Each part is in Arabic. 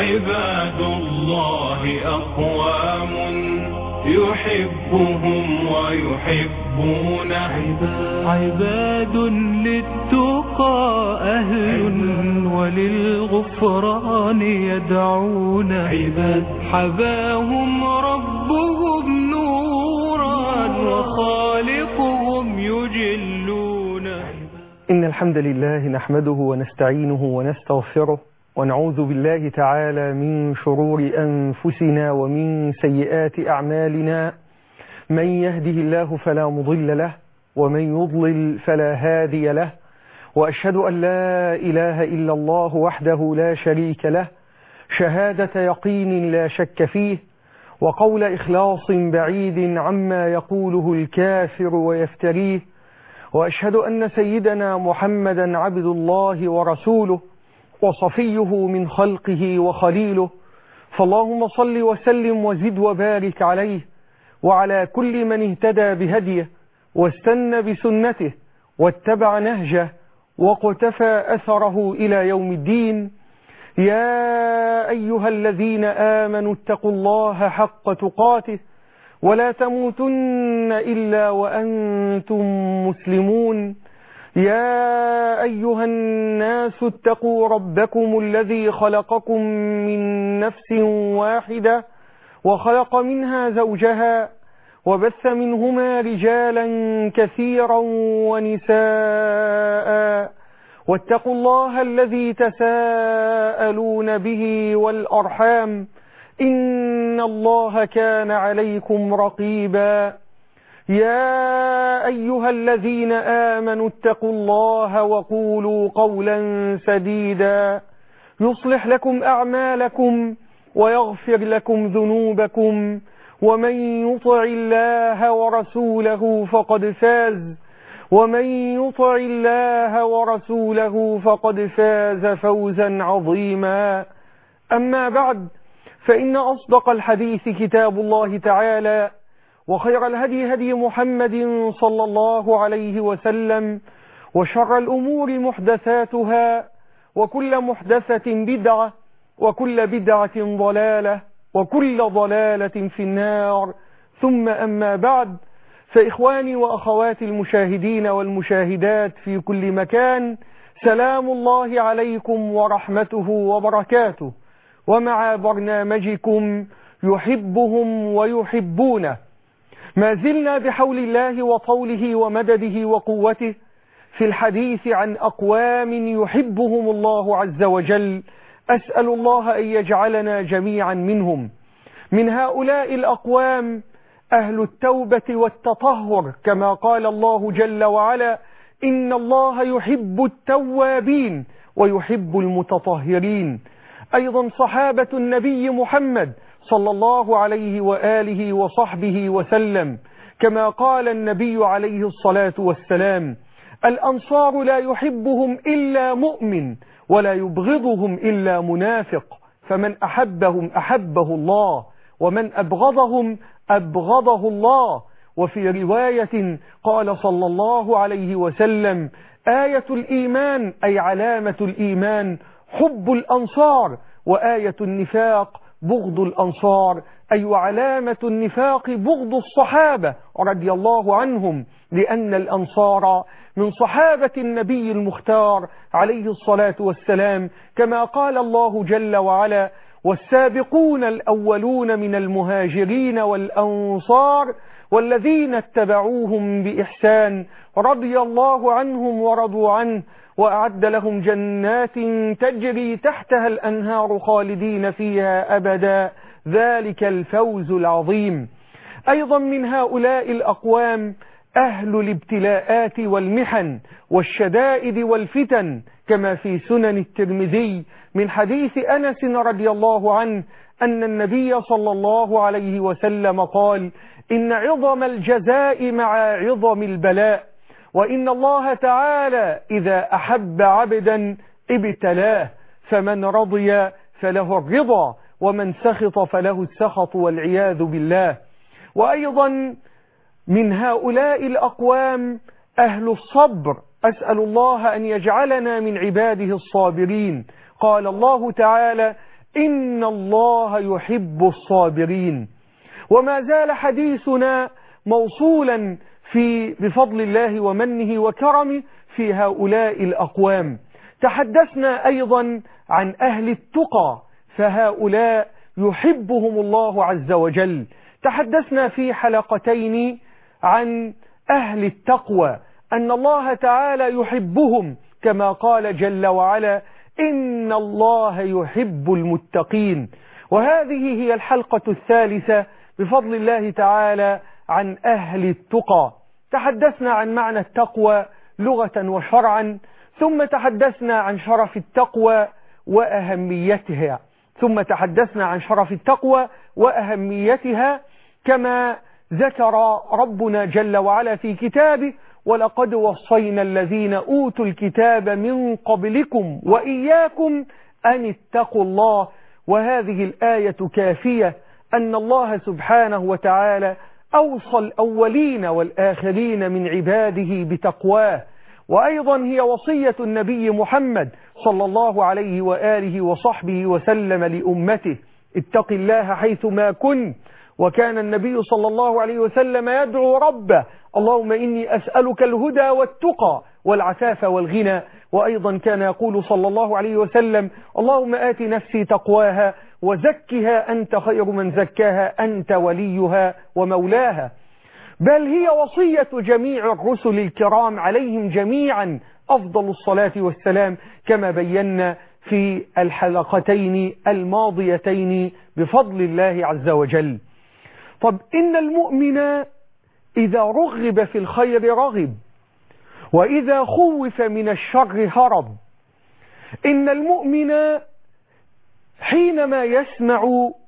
عباد الله أقوام يحبهم ويحبون عباد للتقى أهل وللغفران يدعون حباهم ربهم نورا وخالقهم يجلون. إن الحمد لله نحمده ونستعينه ونستغفره ونعوذ بالله تعالى من شرور أنفسنا ومن سيئات أعمالنا. من يهده الله فلا مضل له ومن يضلل فلا هادي له، وأشهد أن لا إله إلا الله وحده لا شريك له شهادة يقين لا شك فيه، وقول إخلاص بعيد عما يقوله الكافر ويفتريه. وأشهد أن سيدنا محمدا عبد الله ورسوله وصفيه من خلقه وخليله، فاللهم صل وسلم وزد وبارك عليه وعلى كل من اهتدى بهديه واستنى بسنته واتبع نهجه وقتفى أثره إلى يوم الدين. يا أيها الذين آمنوا اتقوا الله حق تقاته ولا تموتن إلا وأنتم مسلمون. يا أيها الناس اتقوا ربكم الذي خلقكم من نفس واحدة وخلق منها زوجها وبث منهما رجالا كثيرا ونساء، واتقوا الله الذي تساءلون به والأرحام إن الله كان عليكم رقيبا. يا أيها الذين آمنوا اتقوا الله وقولوا قولا سديدا يصلح لكم أعمالكم ويغفر لكم ذنوبكم، ومن يطع الله ورسوله فقد فاز فوزا عظيما. أما بعد، فإن أصدق الحديث كتاب الله تعالى، وخير الهدي هدي محمد صلى الله عليه وسلم، وشر الأمور محدثاتها، وكل محدثة بدعة، وكل بدعة ضلالة، وكل ضلالة في النار. ثم أما بعد، فإخواني وأخواتي المشاهدين والمشاهدات في كل مكان، سلام الله عليكم ورحمته وبركاته، ومع برنامجكم يحبهم ويحبونه. ما زلنا بحول الله وطوله ومدده وقوته في الحديث عن أقوام يحبهم الله عز وجل. أسأل الله أن يجعلنا جميعا منهم. من هؤلاء الأقوام أهل التوبة والتطهر، كما قال الله جل وعلا: إن الله يحب التوابين ويحب المتطهرين. أيضا صحابة النبي محمد صلى الله عليه وآله وصحبه وسلم، كما قال النبي عليه الصلاة والسلام: الأنصار لا يحبهم إلا مؤمن ولا يبغضهم إلا منافق، فمن أحبهم أحبه الله ومن أبغضهم أبغضه الله. وفي رواية قال صلى الله عليه وسلم: آية الإيمان أي علامة الإيمان حب الأنصار، وآية النفاق بغض الأنصار، أي علامة النفاق بغض الصحابة رضي الله عنهم، لأن الأنصار من صحابة النبي المختار عليه الصلاة والسلام، كما قال الله جل وعلا: والسابقون الأولون من المهاجرين والأنصار والذين اتبعوهم بإحسان رضي الله عنهم ورضوا عنه وأعد لهم جنات تجري تحتها الأنهار خالدين فيها أبدا، ذلك الفوز العظيم. أيضا من هؤلاء الأقوام أهل الابتلاءات والمحن والشدائد والفتن، كما في سنن الترمذي من حديث أنس رضي الله عنه أن النبي صلى الله عليه وسلم قال: إن عظم الجزاء مع عظم البلاء، وإن الله تعالى إذا أحب عبدا ابتلاه، فمن رضي فله الرضا ومن سخط فله السخط والعياذ بالله. وأيضا من هؤلاء الأقوام أهل الصبر، أسأل الله أن يجعلنا من عباده الصابرين. قال الله تعالى: إن الله يحب الصابرين. وما زال حديثنا موصولا بفضل الله ومنه وكرمه في هؤلاء الأقوام. تحدثنا أيضا عن أهل التقى، فهؤلاء يحبهم الله عز وجل. تحدثنا في حلقتين عن أهل التقوى، أن الله تعالى يحبهم كما قال جل وعلا: إن الله يحب المتقين. وهذه هي الحلقة الثالثة بفضل الله تعالى عن أهل التقى. تحدثنا عن معنى التقوى لغة وشرعا، ثم تحدثنا عن شرف التقوى وأهميتها، كما ذكر ربنا جل وعلا في كتابه: ولقد وصينا الذين أوتوا الكتاب من قبلكم وإياكم أن اتقوا الله. وهذه الآية كافية أن الله سبحانه وتعالى أوصى الأولين والآخرين من عباده بتقواه. وأيضا هي وصية النبي محمد صلى الله عليه وآله وصحبه وسلم لأمته: اتق الله حيثما كنت. وكان النبي صلى الله عليه وسلم يدعو ربه: اللهم إني أسألك الهدى والتقى والعفاف والغنى. وأيضا كان يقول صلى الله عليه وسلم: اللهم آت نفسي تقواها وزكها أنت خير من زكاها أنت وليها ومولاها. بل هي وصية جميع الرسل الكرام عليهم جميعا أفضل الصلاة والسلام، كما بينا في الحلقتين الماضيتين بفضل الله عز وجل. طب إن المؤمن إذا رغب في الخير رغب، وإذا خوف من الشر هرب. إن المؤمن حينما يسمع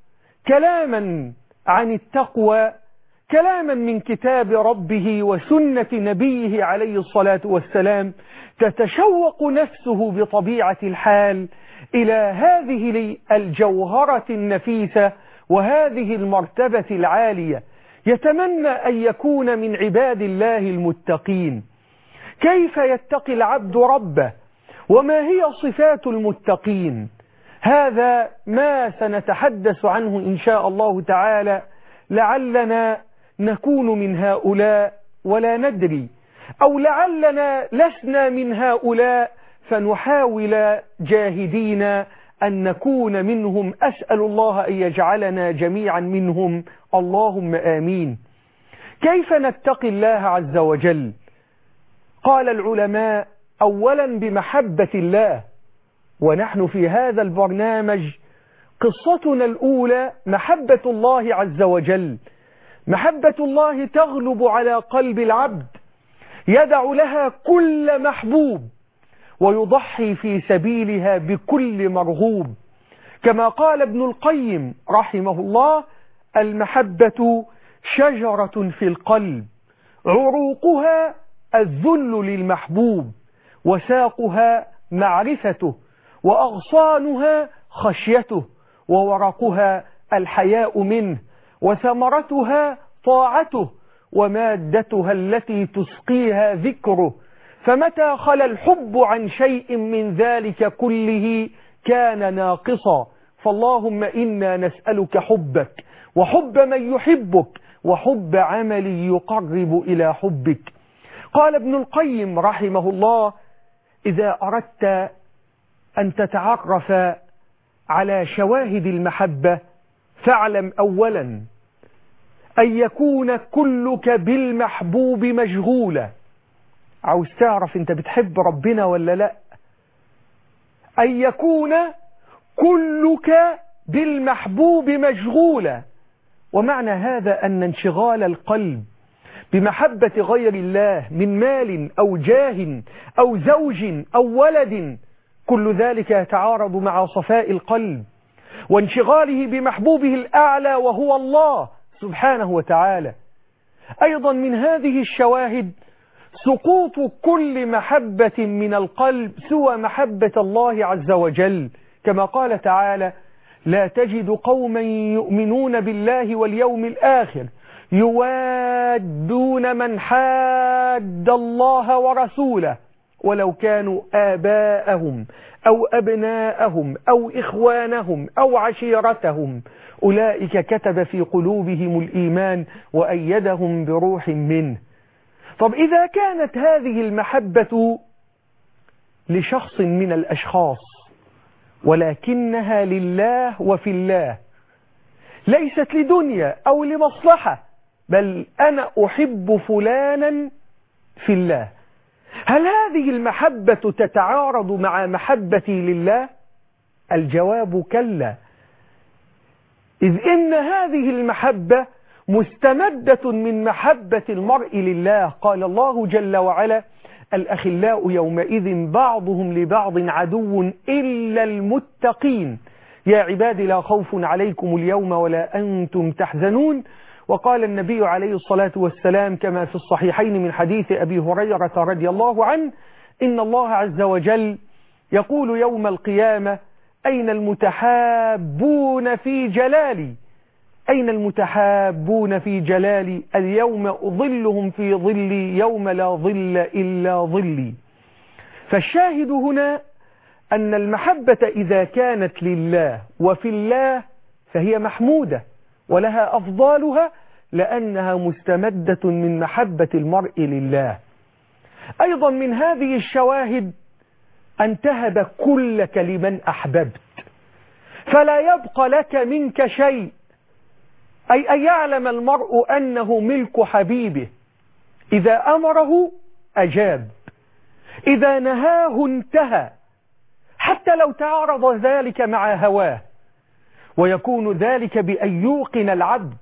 كلاما عن التقوى، كلاما من كتاب ربه وسنة نبيه عليه الصلاة والسلام، تتشوق نفسه بطبيعة الحال إلى هذه الجوهرة النفيسة وهذه المرتبة العالية. يتمنى أن يكون من عباد الله المتقين. كيف يتقي العبد ربه؟ وما هي صفات المتقين؟ هذا ما سنتحدث عنه إن شاء الله تعالى، لعلنا نكون من هؤلاء ولا ندري، أو لعلنا لسنا من هؤلاء فنحاول جاهدين أن نكون منهم. أسأل الله أن يجعلنا جميعا منهم، اللهم آمين. كيف نتقي الله عز وجل؟ قال العلماء: أولا بمحبة الله. ونحن في هذا البرنامج قصتنا الأولى محبة الله عز وجل. محبة الله تغلب على قلب العبد، يدع لها كل محبوب ويضحي في سبيلها بكل مرغوب. كما قال ابن القيم رحمه الله: المحبة شجرة في القلب، عروقها الذل للمحبوب، وساقها معرفته، وأغصانها خشيته، وورقها الحياء منه، وثمرتها طاعته، ومادتها التي تسقيها ذكره. فمتى خلا الحب عن شيء من ذلك كله كان ناقصا. فاللهم إنا نسألك حبك وحب من يحبك وحب عمل يقرب إلى حبك. قال ابن القيم رحمه الله: إذا أردت أن تتعرف على شواهد المحبة فاعلم أولا أن يكون كلك بالمحبوب مشغولا. عاوز تعرف أنت بتحب ربنا ولا لا؟ أن يكون كلك بالمحبوب مشغولا. ومعنى هذا أن انشغال القلب بمحبة غير الله من مال أو جاه أو زوج أو ولد، كل ذلك يتعارض مع صفاء القلب وانشغاله بمحبوبه الأعلى وهو الله سبحانه وتعالى. أيضا من هذه الشواهد سقوط كل محبة من القلب سوى محبة الله عز وجل، كما قال تعالى: لا تجد قوما يؤمنون بالله واليوم الآخر يوادون من حاد الله ورسوله ولو كانوا آباءهم أو أبناءهم أو إخوانهم أو عشيرتهم أولئك كتب في قلوبهم الإيمان وأيدهم بروح منه. طب إذا كانت هذه المحبة لشخص من الأشخاص ولكنها لله وفي الله، ليست لدنيا أو لمصلحة، بل أنا أحب فلانا في الله، هل هذه المحبة تتعارض مع محبتي لله؟ الجواب كلا، إذ إن هذه المحبة مستمدة من محبة المرء لله. قال الله جل وعلا: الأخلاء يومئذ بعضهم لبعض عدو إلا المتقين، يا عباد لا خوف عليكم اليوم ولا أنتم تحزنون. وقال النبي عليه الصلاة والسلام كما في الصحيحين من حديث أبي هريرة رضي الله عنه: إن الله عز وجل يقول يوم القيامة: أين المتحابون في جلالي؟ أين المتحابون في جلالي؟ اليوم أظلهم في ظلي يوم لا ظل إلا ظلي. فالشاهد هنا أن المحبة إذا كانت لله وفي الله فهي محمودة ولها أفضالها، لأنها مستمدة من محبة المرء لله. أيضا من هذه الشواهد أن تهب كلك لمن أحببت، فلا يبقى لك منك شيء، أي أن يعلم المرء أنه ملك حبيبه، إذا أمره أجاب، إذا نهاه انتهى، حتى لو تعارض ذلك مع هواه. ويكون ذلك بأن يوقن العبد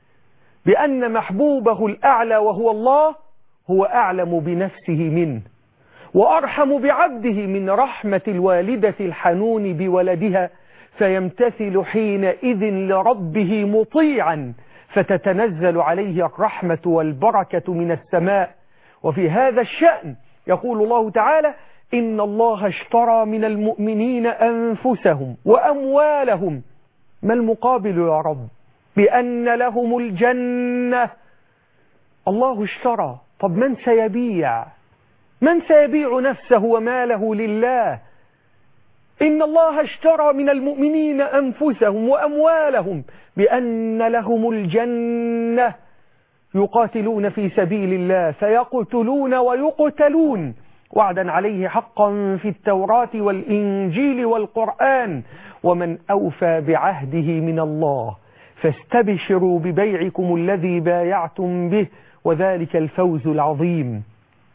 بأن محبوبه الأعلى وهو الله هو أعلم بنفسه منه، وأرحم بعبده من رحمة الوالدة الحنون بولدها، فيمتثل حينئذ لربه مطيعا، فتتنزل عليه الرحمة والبركة من السماء. وفي هذا الشأن يقول الله تعالى: إن الله اشترى من المؤمنين أنفسهم وأموالهم. ما المقابل يا رب؟ بأن لهم الجنة. الله اشترى، طب من سيبيع؟ من سيبيع نفسه وماله لله؟ إن الله اشترى من المؤمنين أنفسهم وأموالهم بأن لهم الجنة، يقاتلون في سبيل الله فيقتلون ويقتلون، وعدا عليه حقا في التوراة والإنجيل والقرآن، ومن أوفى بعهده من الله، فاستبشروا ببيعكم الذي بايعتم به، وذلك الفوز العظيم.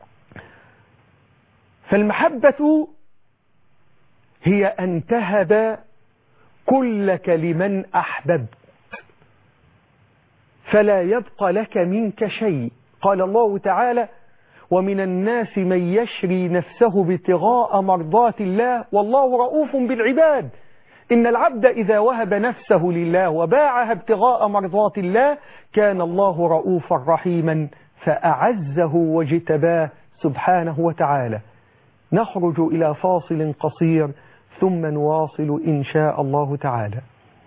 فالمحبة هي أن تهب كلك لمن أحببت، فلا يبقى لك منك شيء. قال الله تعالى: ومن الناس من يشري نفسه ابتغاء مرضات الله والله رؤوف بالعباد. إن العبد إذا وهب نفسه لله وباعها ابتغاء مرضات الله كان الله رؤوفا رحيما، فأعزه واجتباه سبحانه وتعالى. نخرج إلى فاصل قصير ثم نواصل إن شاء الله تعالى.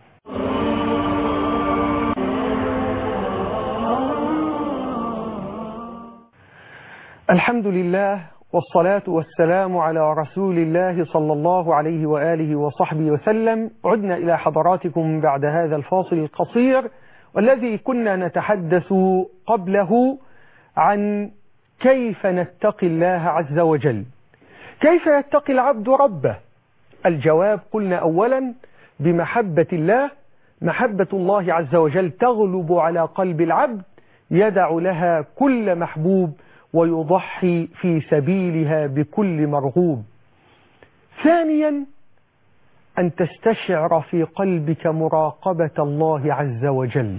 الحمد لله والصلاة والسلام على رسول الله صلى الله عليه وآله وصحبه وسلم. عدنا إلى حضراتكم بعد هذا الفاصل القصير، والذي كنا نتحدث قبله عن كيف نتقي الله عز وجل. كيف يتقي العبد ربه؟ الجواب قلنا أولا بمحبة الله. محبة الله عز وجل تغلب على قلب العبد، يدع لها كل محبوب ويضحي في سبيلها بكل مرغوب. ثانيا أن تستشعر في قلبك مراقبة الله عز وجل،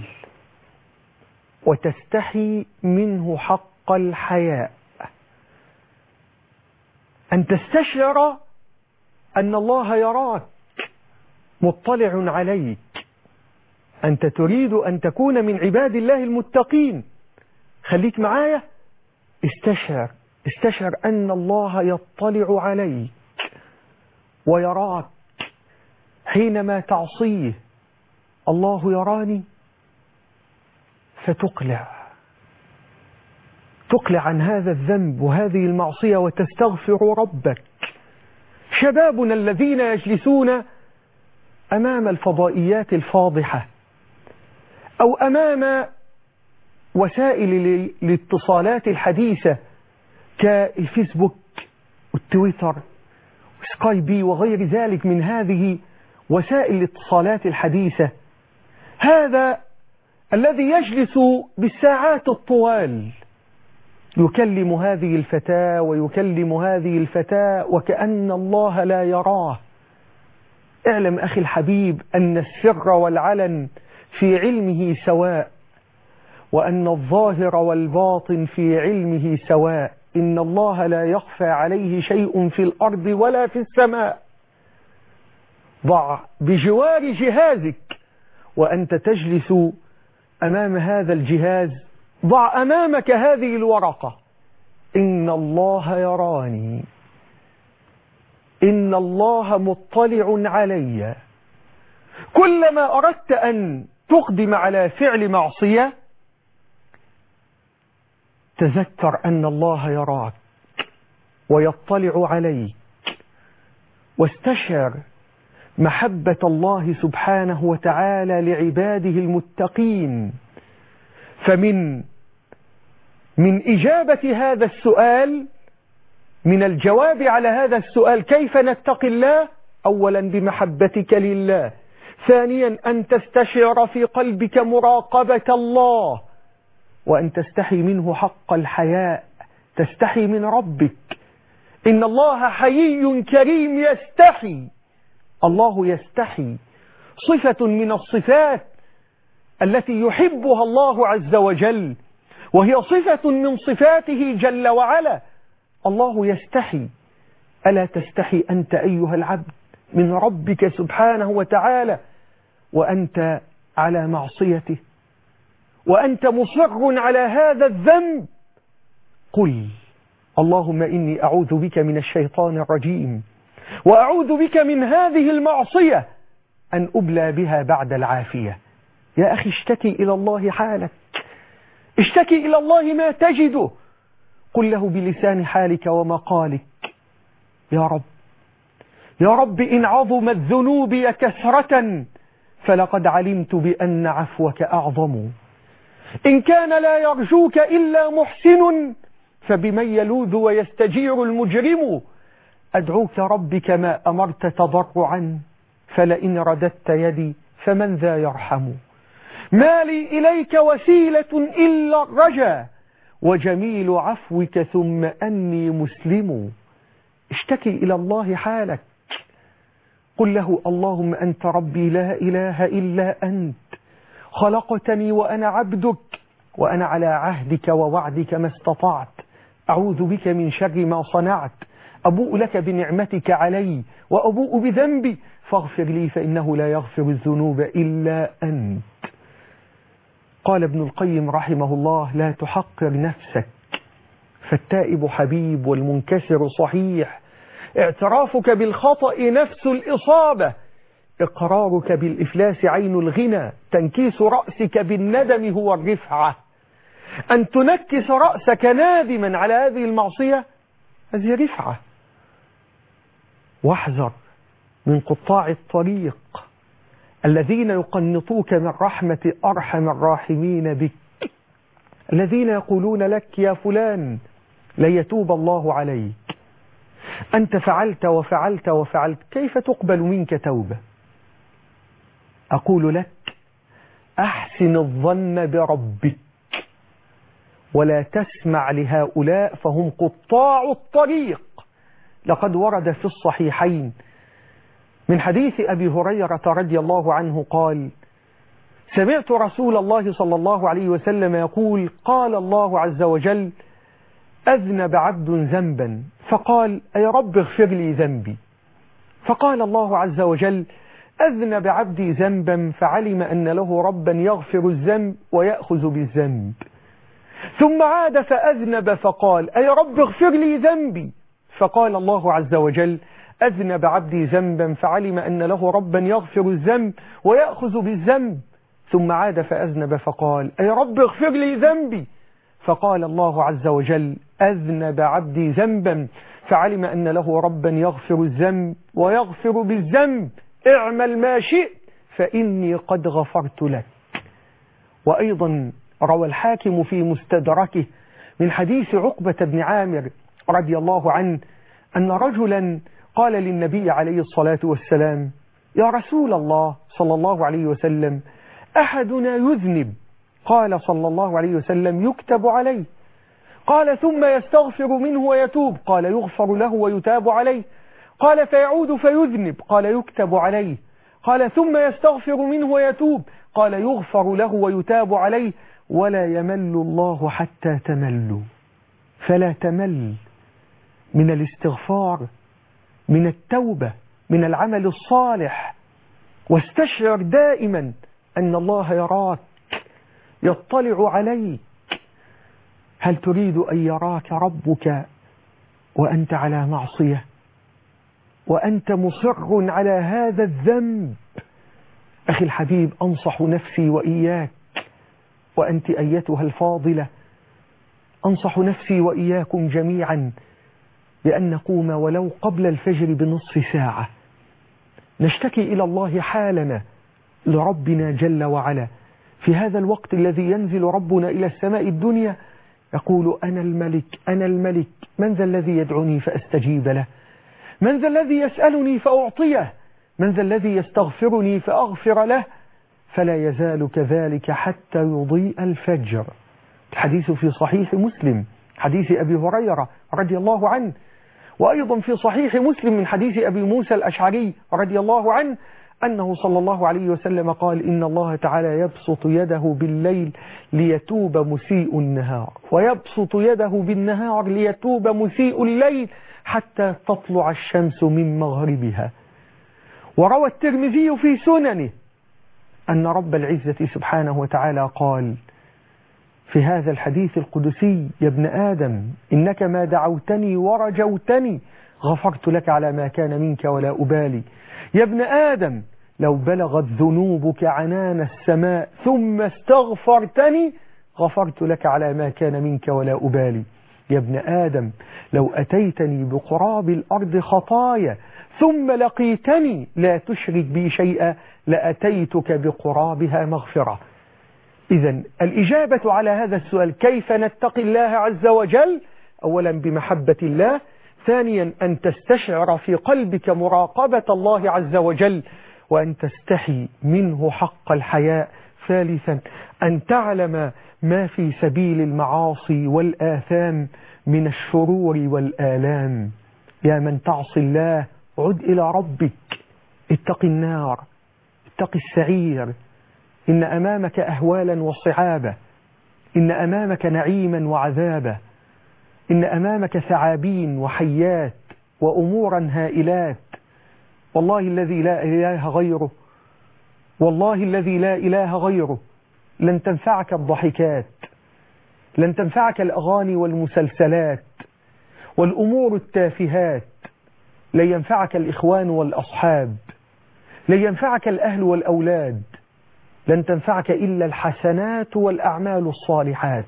وتستحي منه حق الحياء. أن تستشعر أن الله يراك مطلع عليك. أنت تريد أن تكون من عباد الله المتقين، خليك معايا. استشعر أن الله يطلع عليك ويراك حينما تعصيه. الله يراني، فتقلع، تقلع عن هذا الذنب وهذه المعصية وتستغفر ربك. شبابنا الذين يجلسون أمام الفضائيات الفاضحة أو أمام وسائل الاتصالات الحديثة كالفيسبوك والتويتر وسكايبي وغير ذلك من هذه وسائل الاتصالات الحديثة، هذا الذي يجلس بالساعات الطوال يكلم هذه الفتاة ويكلم هذه الفتاة وكأن الله لا يراه. اعلم أخي الحبيب أن السر والعلن في علمه سواء، وأن الظاهر والباطن في علمه سواء. إن الله لا يخفى عليه شيء في الأرض ولا في السماء. ضع بجوار جهازك وأنت تجلس أمام هذا الجهاز، ضع أمامك هذه الورقة: إن الله يراني، إن الله مطلع علي. كلما أردت أن تقدم على فعل معصية تذكر أن الله يراك ويطلع عليك، واستشعر محبة الله سبحانه وتعالى لعباده المتقين. فمن إجابة هذا السؤال، من الجواب على هذا السؤال كيف نتقي الله، أولا بمحبتك لله، ثانيا أن تستشعر في قلبك مراقبة الله وأن تستحي منه حق الحياء، تستحي من ربك. إن الله حيي كريم يستحي، الله يستحي، صفة من الصفات التي يحبها الله عز وجل، وهي صفة من صفاته جل وعلا. الله يستحي. ألا تستحي أنت أيها العبد من ربك سبحانه وتعالى وأنت على معصيته وأنت مصر على هذا الذنب؟ قل: اللهم إني أعوذ بك من الشيطان الرجيم وأعوذ بك من هذه المعصية أن أبلى بها بعد العافية. يا أخي اشتكي إلى الله حالك، اشتكي إلى الله ما تجده، قل له بلسان حالك ومقالك: يا رب، يا رب، إن عظمت ذنوبي كثرة فلقد علمت بأن عفوك أعظم. إن كان لا يرجوك إلا محسن فبمن يلوذ ويستجير المجرم. أدعوك ربي كما أمرت تضرعا، فلئن رددت يدي فمن ذا يرحم. ما لي إليك وسيلة إلا الرجا، وجميل عفوك ثم أني مسلم. اشتكي إلى الله حالك، قل له: اللهم أنت ربي لا إله إلا أنت، خلقتني وأنا عبدك، وأنا على عهدك ووعدك ما استطعت، أعوذ بك من شر ما صنعت، أبوء لك بنعمتك علي وأبوء بذنبي فاغفر لي فإنه لا يغفر الذنوب إلا أنت. قال ابن القيم رحمه الله: لا تحقر نفسك، فالتائب حبيب والمنكسر صحيح، اعترافك بالخطأ نفس الإصابة، إقرارك بالإفلاس عين الغنى، تنكيس رأسك بالندم هو الرفعة. أن تنكس رأسك نادما على هذه المعصية هذه رفعة. واحذر من قطاع الطريق الذين يقنطوك من رحمة أرحم الراحمين بك، الذين يقولون لك: يا فلان ليتوب الله عليك، أنت فعلت وفعلت وفعلت، كيف تقبل منك توبة؟ أقول لك: أحسن الظن بربك ولا تسمع لهؤلاء فهم قطاع الطريق. لقد ورد في الصحيحين من حديث أبي هريرة رضي الله عنه قال: سمعت رسول الله صلى الله عليه وسلم يقول: قال الله عز وجل: أذنب عبد ذنبا فقال: أي رب اغفر لي ذنبي. فقال الله عز وجل: أذنب عبدي ذنبا فعلم أن له ربا يغفر الذنب ويأخذ بالذنب. ثم عاد فأذنب فقال: أي رب اغفر لي ذنبي. فقال الله عز وجل: أذنب عبدي ذنبا فعلم أن له ربا يغفر الذنب ويأخذ بالذنب. ثم عاد فأذنب فقال: أي رب اغفر لي ذنبي. فقال الله عز وجل: أذنب عبدي ذنبا فعلم أن له ربا يغفر الذنب ويغفر بالذنب، اعمل ما شئت فإني قد غفرت لك. وأيضا روى الحاكم في مستدركه من حديث عقبة بن عامر رضي الله عنه أن رجلا قال للنبي عليه الصلاة والسلام: يا رسول الله صلى الله عليه وسلم، أحدنا يذنب. قال صلى الله عليه وسلم: يكتب عليه. قال: ثم يستغفر منه ويتوب. قال: يغفر له ويتاب عليه. قال: فيعود فيذنب. قال: يكتب عليه. قال: ثم يستغفر منه ويتوب. قال: يغفر له ويتاب عليه. ولا يمل الله حتى تملوا. فلا تمل من الاستغفار، من التوبة، من العمل الصالح، واستشعر دائما أن الله يراك، يطلع عليك. هل تريد أن يراك ربك وأنت على معصية وأنت مصر على هذا الذنب؟ أخي الحبيب، أنصح نفسي وإياك، وأنت أيتها الفاضلة، أنصح نفسي وإياكم جميعا بأن نقوم ولو قبل الفجر بنصف ساعة نشتكي إلى الله حالنا لربنا جل وعلا في هذا الوقت الذي ينزل ربنا إلى السماء الدنيا يقول: أنا الملك أنا الملك، من ذا الذي يدعوني فأستجيب له؟ من ذا الذي يسألني فأعطيه؟ من ذا الذي يستغفرني فأغفر له؟ فلا يزال كذلك حتى يضيء الفجر. الحديث في صحيح مسلم، حديث أبي هريرة رضي الله عنه، وأيضا في صحيح مسلم من حديث أبي موسى الأشعري رضي الله عنه أنه صلى الله عليه وسلم قال: إن الله تعالى يبسط يده بالليل ليتوب مسيء النهار، ويبسط يده بالنهار ليتوب مسيء الليل حتى تطلع الشمس من مغربها. وروى الترمذي في سننه أن رب العزة سبحانه وتعالى قال في هذا الحديث القدسي: يا ابن آدم إنك ما دعوتني ورجوتني غفرت لك على ما كان منك ولا أبالي. يا ابن آدم لو بلغت ذنوبك عنان السماء ثم استغفرتني غفرت لك على ما كان منك ولا أبالي. يا ابن آدم لو أتيتني بقراب الأرض خطايا ثم لقيتني لا تشرك بي شيئا لأتيتك بقرابها مغفرة. إذن الإجابة على هذا السؤال: كيف نتقي الله عز وجل؟ أولا بمحبة الله، ثانيا أن تستشعر في قلبك مراقبة الله عز وجل وأن تستحي منه حق الحياء، ثالثا أن تعلم ما في سبيل المعاصي والآثام من الشرور والآلام. يا من تعصي الله عد إلى ربك، اتق النار، اتق السعير، إن أمامك أهوالا وصعابة، إن أمامك نعيما وعذابا، إن أمامك ثعابين وحيات وأمورا هائلات. والله الذي لا إله غيره، والله الذي لا إله غيره لن تنفعك الضحكات، لن تنفعك الأغاني والمسلسلات والأمور التافهات، لن ينفعك الإخوان والأصحاب، لن ينفعك الأهل والأولاد، لن تنفعك إلا الحسنات والأعمال الصالحات.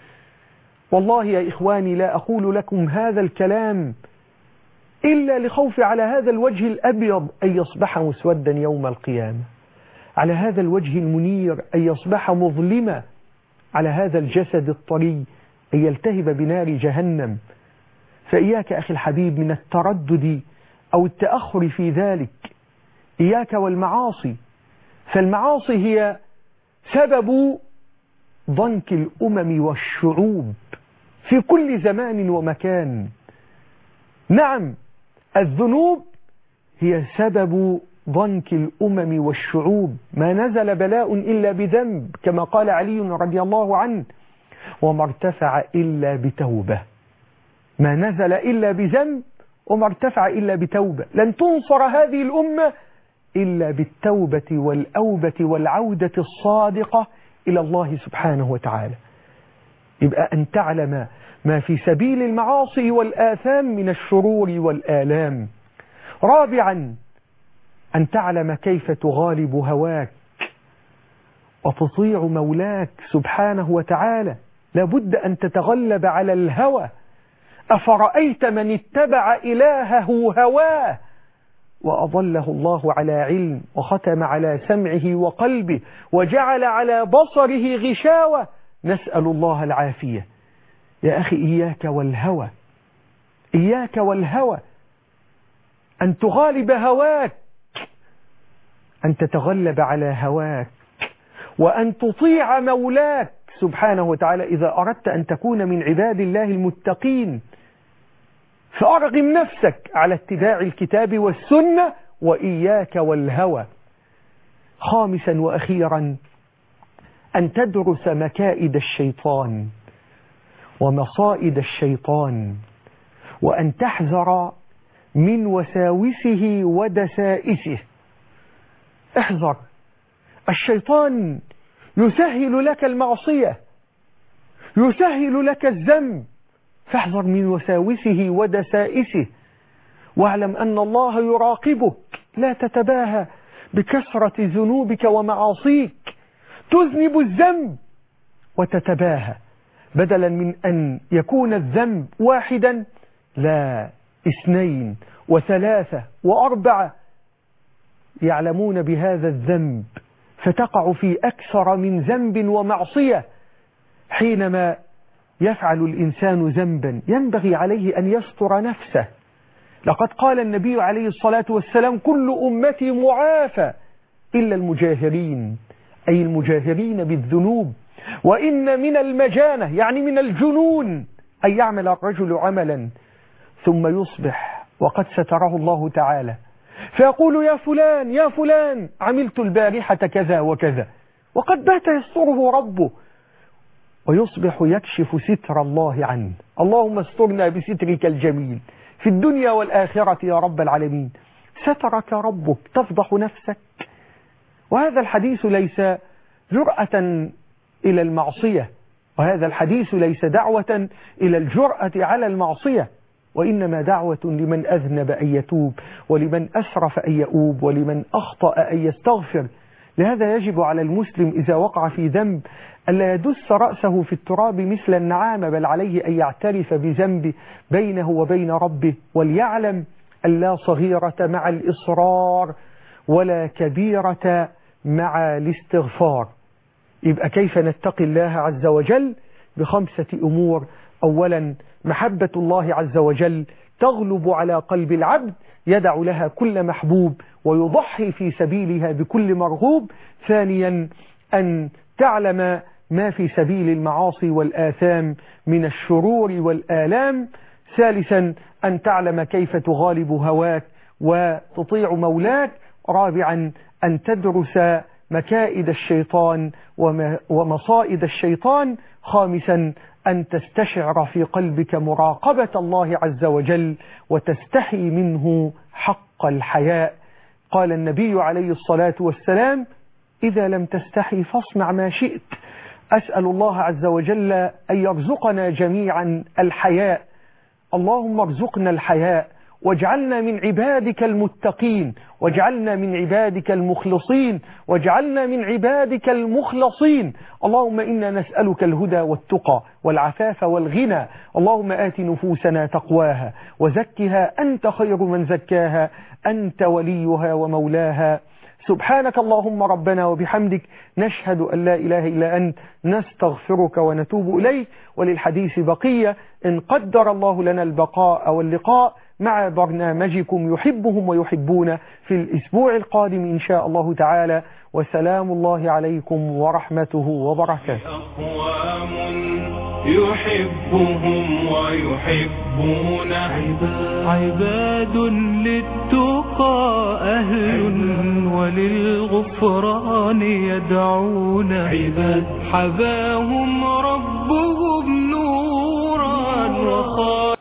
والله يا إخواني لا أقول لكم هذا الكلام إلا لخوف على هذا الوجه الأبيض أن يصبح مسودا يوم القيامة، على هذا الوجه المنير أن يصبح مظلما، على هذا الجسد الطري أن يلتهب بنار جهنم. فإياك أخي الحبيب من التردد أو التأخر في ذلك، إياك والمعاصي، فالمعاصي هي سبب ضنك الأمم والشعوب في كل زمان ومكان. نعم، الذنوب هي سبب ضنك الأمم والشعوب، ما نزل بلاء إلا بذنب كما قال علي رضي الله عنه، وما ارتفع إلا بتوبة. ما نزل إلا بذنب وما ارتفع إلا بتوبة. لن تنصر هذه الأمة إلا بالتوبة والأوبة والعودة الصادقة إلى الله سبحانه وتعالى. يبقى أن تعلم ما في سبيل المعاصي والآثام من الشرور والآلام. رابعا أن تعلم كيف تغالب هواك وتطيع مولاك سبحانه وتعالى. لابد أن تتغلب على الهوى. أفرأيت من اتبع إلهه هواه وأضله الله على علم وختم على سمعه وقلبه وجعل على بصره غشاوة، نسأل الله العافية. يا أخي إياك والهوى، إياك والهوى، أن تغالب هواك، أن تتغلب على هواك، وأن تطيع مولاك سبحانه وتعالى إذا أردت أن تكون من عباد الله المتقين. فأرغم نفسك على اتباع الكتاب والسنة وإياك والهوى. خامسا وأخيرا أن تدرس مكائد الشيطان ومصائد الشيطان، وأن تحذر من وساوسه ودسائسه. احذر، الشيطان يسهل لك المعصية، يسهل لك الذنب، فاحذر من وساوسه ودسائسه، واعلم أن الله يراقبك. لا تتباهى بكثرة ذنوبك ومعاصيك، تذنب الذنب وتتباهى، بدلا من أن يكون الذنب واحدا، لا 2 و3 و4 يعلمون بهذا الذنب، فتقع في أكثر من ذنب ومعصية. حينما يفعل الإنسان ذنبا ينبغي عليه أن يستر نفسه. لقد قال النبي عليه الصلاة والسلام: كل أمتي معافى إلا المجاهرين، أي المجاهرين بالذنوب. وإن من المجانة، يعني من الجنون، أن يعمل الرجل عملا ثم يصبح وقد ستره الله تعالى، فيقول: يا فلان يا فلان، عملت البارحة كذا وكذا، وقد بات يستره ربه، ويصبح يكشف ستر الله عنه. اللهم استرنا بسترك الجميل في الدنيا والآخرة يا رب العالمين. سترك ربك، تفضح نفسك. وهذا الحديث ليس جرأة إلى المعصية، وهذا الحديث ليس دعوة إلى الجرأة على المعصية، وإنما دعوة لمن أذنب أن يتوب، ولمن أسرف أن يؤوب، ولمن أخطأ أن يستغفر. لهذا يجب على المسلم إذا وقع في ذنب ألا يدس رأسه في التراب مثل النعامة، بل عليه أن يعترف بذنبه بينه وبين ربه، وليعلم أن لا صغيرة مع الإصرار ولا كبيرة مع الاستغفار. يبقى كيف نتقي الله عز وجل؟ ب5 أمور. أولا، محبة الله عز وجل تغلب على قلب العبد، يدع لها كل محبوب ويضحي في سبيلها بكل مرغوب. ثانيا، أن تعلم ما في سبيل المعاصي والآثام من الشرور والآلام. ثالثا، أن تعلم كيف تغالب هواك وتطيع مولاك. رابعا، أن تدرس مكائد الشيطان ومصائد الشيطان. خامسا، أن تستشعر في قلبك مراقبة الله عز وجل وتستحي منه حق الحياء. قال النبي عليه الصلاة والسلام: إذا لم تستحي فاصنع ما شئت. أسأل الله عز وجل أن يرزقنا جميعا الحياء. اللهم ارزقنا الحياء، واجعلنا من عبادك المتقين، واجعلنا من عبادك المخلصين، واجعلنا من عبادك المخلصين. اللهم إنا نسألك الهدى والتقى والعفاف والغنى. اللهم آت نفوسنا تقواها وزكها، أنت خير من زكاها، أنت وليها ومولاها. سبحانك اللهم ربنا وبحمدك، نشهد أن لا إله إلا أنت، نستغفرك ونتوب إليك. وللحديث بقية إن قدر الله لنا البقاء واللقاء مع برنامجكم يحبهم ويحبون في الأسبوع القادم إن شاء الله تعالى. وسلام الله عليكم ورحمته وبركاته. أقوام يحبهم ويحبون، عباد للتقى أهل وللغفران يدعون، حباهم ربهم نورا وخالقا.